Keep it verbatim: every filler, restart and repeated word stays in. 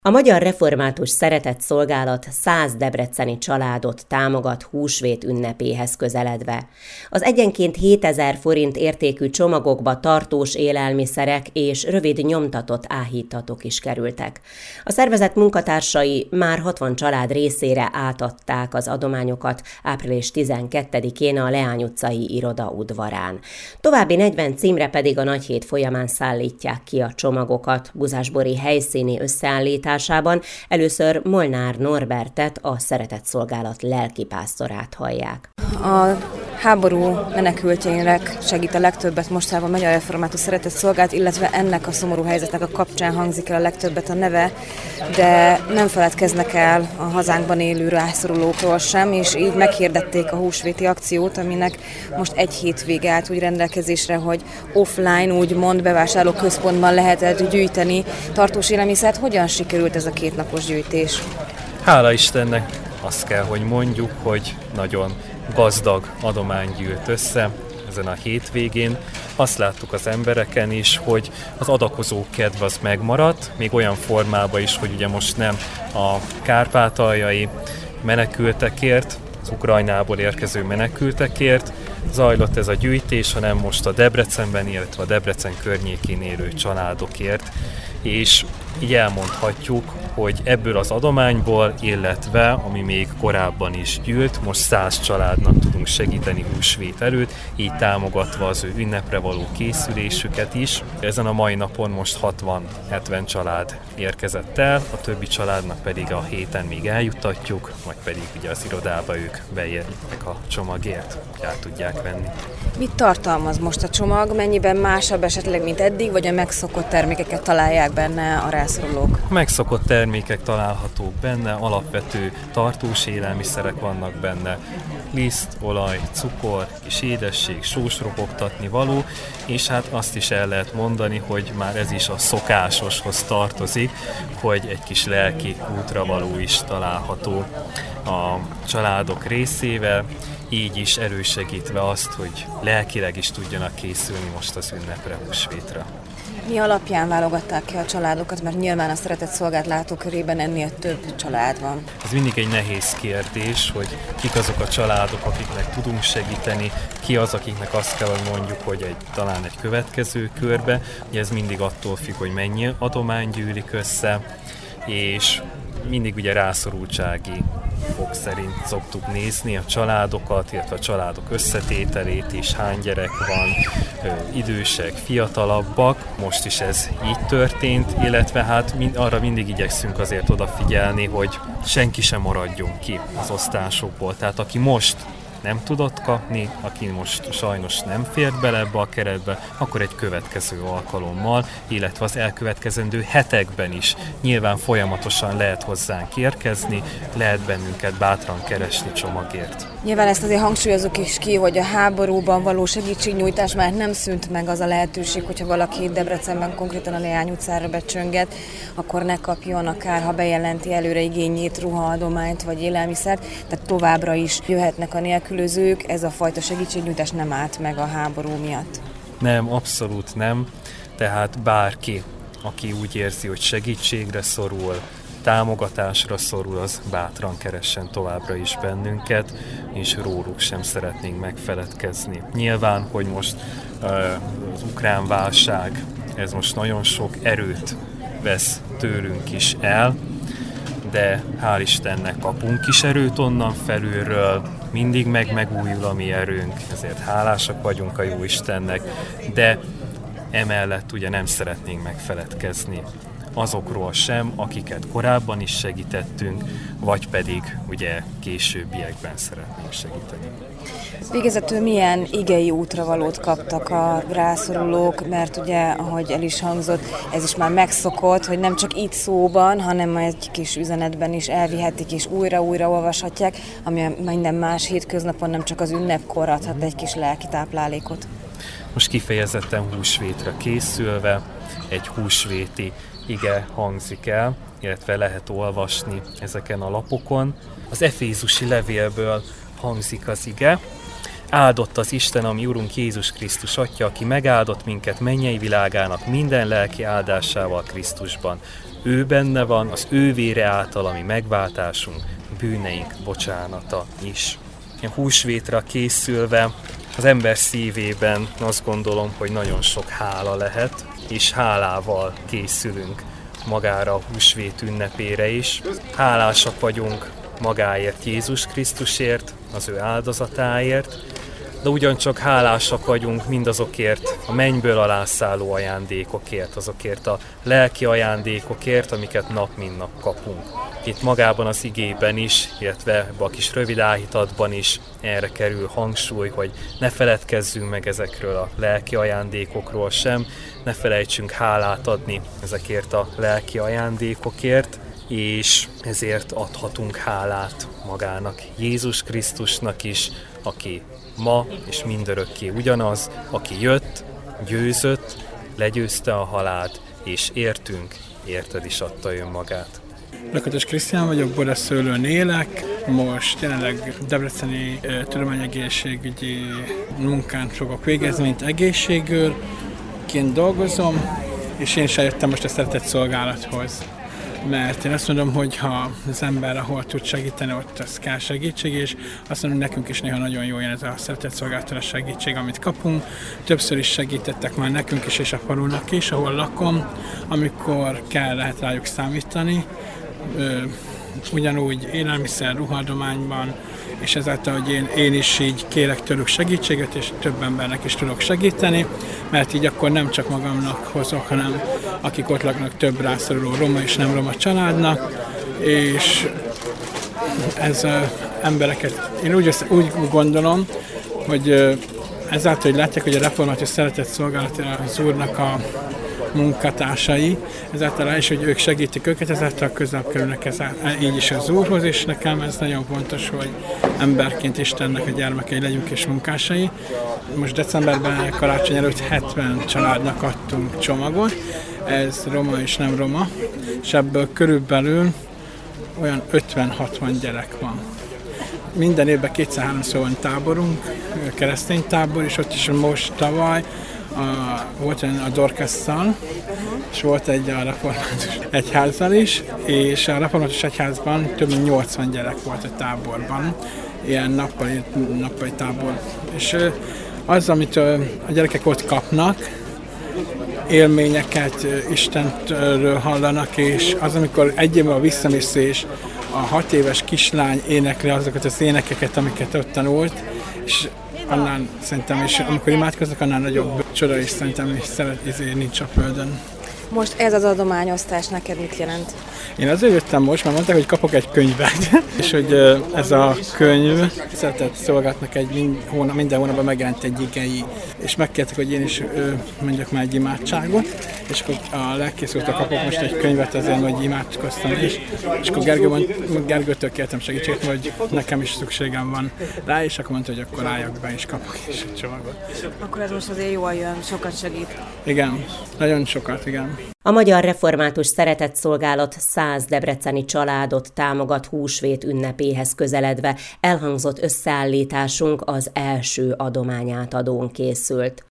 A Magyar Református Szeretetszolgálat száz debreceni családot támogat húsvét ünnepéhez közeledve. Az egyenként hétezer forint értékű csomagokba tartós élelmiszerek és rövid nyomtatott áhítatok is kerültek. A szervezet munkatársai már hatvan család részére átadták az adományokat április tizenkettedikén a Leány utcai iroda udvarán. További negyven címre pedig a Nagyhét folyamán szállítják ki a csomagokat. Buzásbori helyszíni összeállítás először Molnár Norbertet, a Szeretetszolgálat lelkipásztorát hallják. A háború menekültjeinek segít a legtöbbet mostában a Magyar Református Szeretetszolgálat, illetve ennek a szomorú helyzetnek a kapcsán hangzik el a legtöbbet a neve, de nem feledkeznek el a hazánkban élő rászorulókról sem, és így meghirdették a húsvéti akciót, aminek most egy hétvége állt úgy rendelkezésre, hogy offline, úgymond bevásárló központban lehetett gyűjteni tartós élelmiszert. Hogyan sikerült ez a kétnapos gyűjtés? Hála Istennek, azt kell, hogy mondjuk, hogy nagyon gazdag adomány gyűlt össze ezen a hétvégén. Azt láttuk az embereken is, hogy az adakozó kedv az megmaradt, még olyan formában is, hogy ugye most nem a kárpátaljai menekültekért, az Ukrajnából érkező menekültekért zajlott ez a gyűjtés, hanem most a Debrecenben, illetve a Debrecen környékén élő családokért, és így elmondhatjuk, hogy ebből az adományból, illetve ami még korábban is gyűlt, most száz családnak tudunk segíteni húsvét előtt, így támogatva az ő ünnepre való készülésüket is. Ezen a mai napon most hatvan-hetven család érkezett el, a többi családnak pedig a héten még eljuttatjuk, majd pedig ugye az irodába ők beérnek a csomagért, hogy el tudják venni. Mit tartalmaz most a csomag? Mennyiben másabb esetleg, mint eddig, vagy a megszokott termékeket találják benne a rászorulók? Megszokott termékek találhatók benne, alapvető tartós élelmiszerek vannak benne, liszt, olaj, cukor, kis édesség, sós ropogtatni való, és hát azt is el lehet mondani, hogy már ez is a szokásoshoz tartozik, hogy egy kis lelki útravaló is található a családok részével, így is elősegítve azt, hogy lelkileg is tudjanak készülni most az ünnepre, húsvétre. Mi alapján válogatták ki a családokat, mert nyilván a Szeretetszolgálat látókörében ennél több család van? Ez mindig egy nehéz kérdés, hogy kik azok a családok, akiknek tudunk segíteni, ki az, akiknek azt kell, hogy mondjuk, hogy egy, talán egy következő körbe. Ugye ez mindig attól függ, hogy mennyi adomány gyűlik össze, és mindig ugye rászorultsági fok szerint szoktuk nézni a családokat, illetve a családok összetételét is, hány gyerek van, idősek, fiatalabbak. Most is ez így történt, illetve hát mind, arra mindig igyekszünk azért odafigyelni, hogy senki sem maradjon ki az osztásokból. Tehát aki most nem tudott kapni, aki most sajnos nem fért bele ebbe a keretbe, akkor egy következő alkalommal, illetve az elkövetkezendő hetekben is nyilván folyamatosan lehet hozzánk érkezni, lehet bennünket bátran keresni csomagért. Nyilván ezt azért hangsúlyozok is ki, hogy a háborúban való segítségnyújtás már nem szűnt meg az a lehetőség, hogyha valaki Debrecenben konkrétan a Leány utcára becsönget, akkor ne kapjon, akár ha bejelenti előre igényét, ruhaadományt vagy élelmiszert, tehát továbbra is jöhetnek a nélkülözők, ez a fajta segítségnyújtás nem állt meg a háború miatt. Nem, abszolút nem, tehát bárki, aki úgy érzi, hogy segítségre szorul, támogatásra szorul, az bátran keressen továbbra is bennünket, és róluk sem szeretnénk megfeledkezni. Nyilván, hogy most az ukrán válság, ez most nagyon sok erőt vesz tőlünk is el, de hál' Istennek kapunk is erőt onnan felülről, mindig meg megújul a mi erőnk, ezért hálásak vagyunk a Jóistennek, de emellett ugye nem szeretnénk megfeledkezni azokról sem, akiket korábban is segítettünk, vagy pedig ugye későbbiekben szeretnénk segíteni. Végezetül milyen igei útravalót kaptak a rászorulók, mert ugye, ahogy el is hangzott, ez is már megszokott, hogy nem csak itt szóban, hanem egy kis üzenetben is elvihetik és újra-újra olvashatják, ami minden más hétköznapon nem csak az ünnepkor adhat egy kis lelki táplálékot. Most kifejezetten húsvétre készülve, egy húsvéti ige hangzik el, illetve lehet olvasni ezeken a lapokon. Az efézusi levélből hangzik az ige. Áldott az Isten, ami Urunk Jézus Krisztus Atya, aki megáldott minket mennyei világának minden lelki áldásával Krisztusban. ő benne van, az ő vére által, ami megváltásunk, bűneink bocsánata is. A húsvétra készülve az ember szívében azt gondolom, hogy nagyon sok hála lehet, és hálával készülünk magára a húsvét ünnepére is. Hálásak vagyunk magáért, Jézus Krisztusért, az ő áldozatáért, de ugyancsak hálásak vagyunk mindazokért a mennyből alászálló ajándékokért, azokért a lelki ajándékokért, amiket nap mint nap kapunk. Itt magában az igében is, illetve ebben a kis rövid áhítatban is erre kerül hangsúly, hogy ne feledkezzünk meg ezekről a lelki ajándékokról sem, ne felejtsünk hálát adni ezekért a lelki ajándékokért, és ezért adhatunk hálát magának, Jézus Krisztusnak is, aki ma és mindörökké ugyanaz, aki jött, győzött, legyőzte a halált, és értünk, érted is adta önmagát. Lakatos Krisztián vagyok, Boreszőlőn élek, most jelenleg debreceni e, tudományegészségügyi munkán fogok végezni, mint egészségőrként dolgozom, és én is eljöttem most a szeretett szolgálathoz. Mert én azt mondom, hogy ha az ember, ahol tud segíteni, ott az kell segítség, és azt mondom, hogy nekünk is néha nagyon jó jön ez a szeretett szolgálattól a segítség, amit kapunk. Többször is segítettek már nekünk is, és a falunak is, ahol lakom, amikor kell, lehet rájuk számítani. Ugyanúgy élelmiszer, ruhadományban, és ezáltal, hogy én, én is így kérek tőlük segítséget, és több embernek is tudok segíteni, mert így akkor nem csak magamnak hozok, hanem akik ott laknak, több rászoruló roma és nem roma családnak, és ez az embereket, én úgy, úgy gondolom, hogy ezáltal, hogy látják, hogy a református szeretett szolgálat az Úrnak a munkatársai, ezáltal is, hogy ők segítik őket, ezáltal közelebb kerülnek ezáltal, így is az Úrhoz, és nekem ez nagyon fontos, hogy emberként Istennek a gyermekei legyünk és munkásai. Most decemberben karácsony előtt hetven családnak adtunk csomagot, ez roma és nem roma, és ebből körülbelül olyan ötven-hatvan gyerek van. Minden évben kétszer-háromszor van táborunk, keresztény tábor, és ott is most tavaly A, volt a Dorcasszal, és volt egy a református egyházzal is, és a református egyházban több mint nyolcvan gyerek volt a táborban, ilyen nappali, nappali tábor. És az, amit a gyerekek ott kapnak, élményeket Istentről hallanak, és az, amikor egy évvel visszamész, és a hat éves kislány énekli azokat az énekeket, amiket ott tanult, és annál szerintem is, amikor imádkoznak, annál nagyobb csoda is szerintem is szeret, izé nincs a földön. Most ez az adományosztás neked mit jelent? Én azért jöttem most, mert mondták, hogy kapok egy könyvet, és hogy ez a könyv szeretett szolgálatnak egy hónap, minden hónapban megjelent egy igei, és megkértek, hogy én is mondjak már egy imádságot, és akkor a lelkész úrtól kapok most egy könyvet azért, hogy imádkoztam is, és akkor Gergő mond, Gergőtől kértem segítséget, hogy nekem is szükségem van rá, és akkor mondta, hogy akkor álljak be, és kapok is egy csomagot. Akkor ez most azért jól jön, sokat segít. Igen, nagyon sokat, igen. A Magyar Református Szeretett Szolgálat száz debreceni családot támogat húsvét ünnepéhez közeledve, elhangzott összeállításunk az első adományátadón készült.